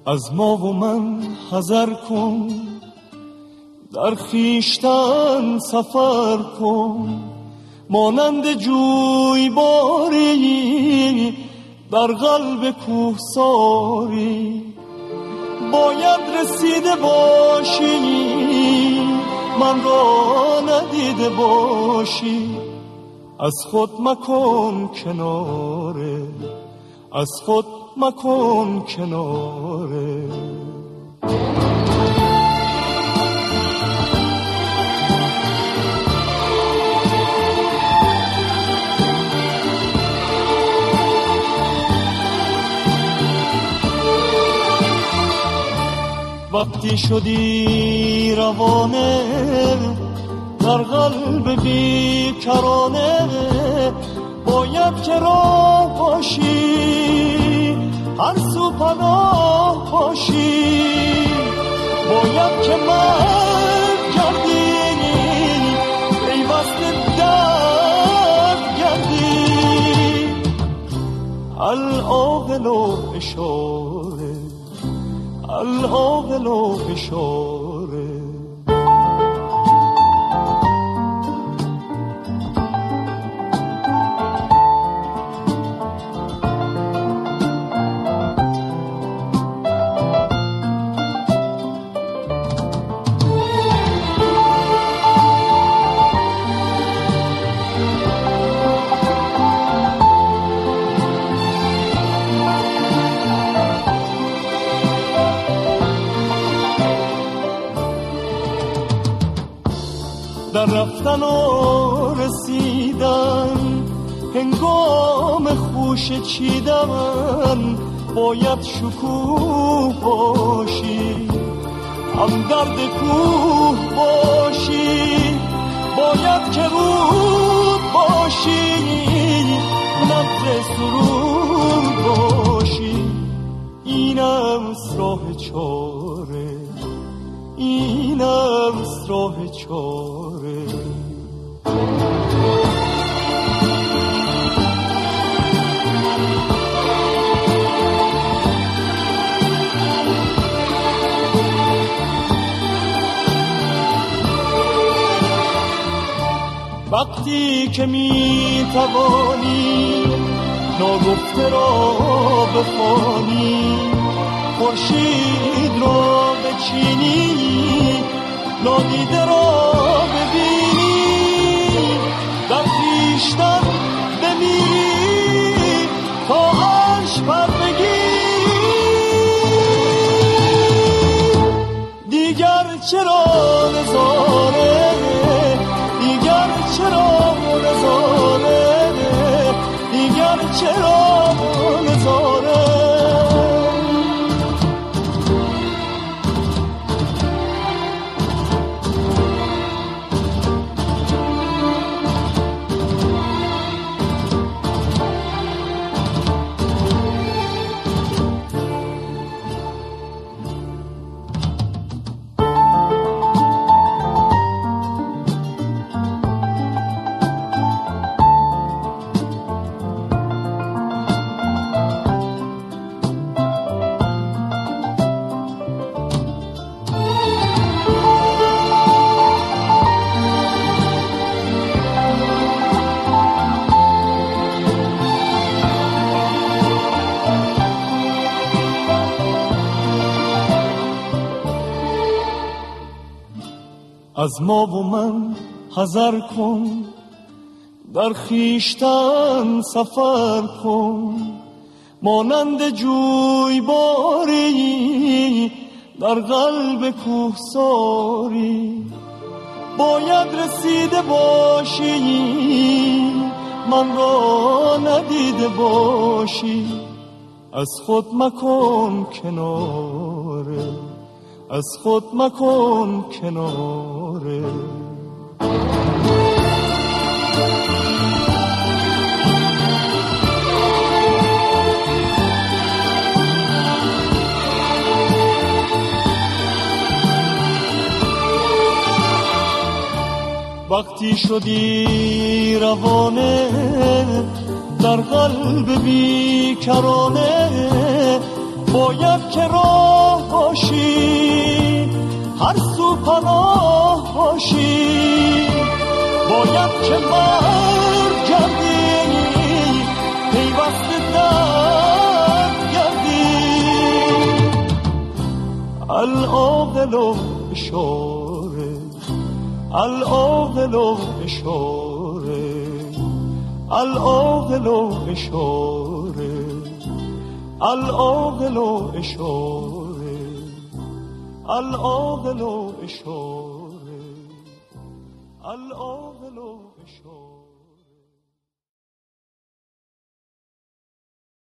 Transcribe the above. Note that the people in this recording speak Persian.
از ما و من حذر کن، در خویشتن سفر کن، مانند جویباری در قلب کوهساری. باید رسیده باشی من را ندیده باشی، از خود مکن کناره، از خود مکن کناره. وقتی شدی روانه در قلب بیکرانه، باید که راه باشی هر سو پناه باشی. باید که مرد گردی پیوست درد گردی. العاقل و اشاره، العاقل و اشاره. در رفتن و رسیدن هنگام خوش چیدن، باید شکوه باشی هم درد کوه باشی. باید که رود باشی نبض سرود باشی. اینم راه چاره، اینم راه چاره. وقتی که می توانی ناگفته را بخوانی، خورشید را بچینی نادیده را ببینی، در خویشتن بمیری تا عرش پر بگیری. دیگر چرا نظاره، دیگر چرا نظاره، دیگر چرا نظاره. از ما و من حذر کن، در خویشتن سفر کن، مانند جویباری در قلب کوهساری. باید رسیده باشی من را ندیده باشی، از خود مکن کناره، از خود مکن کناره. وقتی شدی روانه در قلب بیکرانه، باید که راه باشی، هر سو پناه باشی، باید که برگردی، پیوسته در گردی. العاقل و اشاره، العاقل و اشاره، العاقل و اشاره، العاقل و اشاره، العاقل و اشاره، العاقل و اشاره.